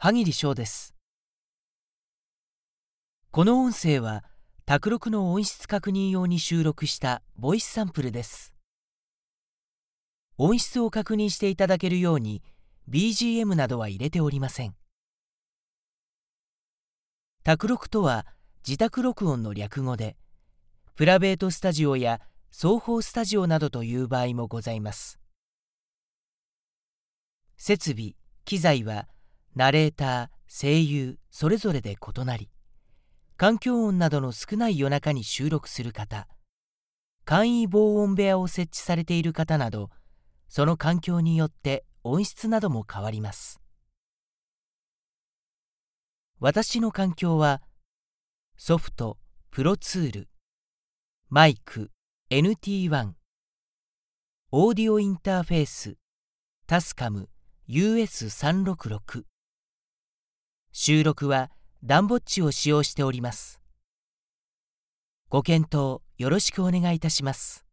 萩翔です。この音声は卓録の音質確認用に収録したボイスサンプルです。音質を確認していただけるように BGM などは入れておりません。卓録とは自宅録音の略語で、プライベートスタジオや双方スタジオなどという場合もございます。設備・機材はナレーター、声優それぞれで異なり、環境音などの少ない夜中に収録する方、簡易防音部屋を設置されている方など、その環境によって音質なども変わります。私の環境は、ソフト、プロツール、マイク、NT1、オーディオインターフェース、タスカム、US366。収録はダンボッチを使用しております。ご検討よろしくお願いいたします。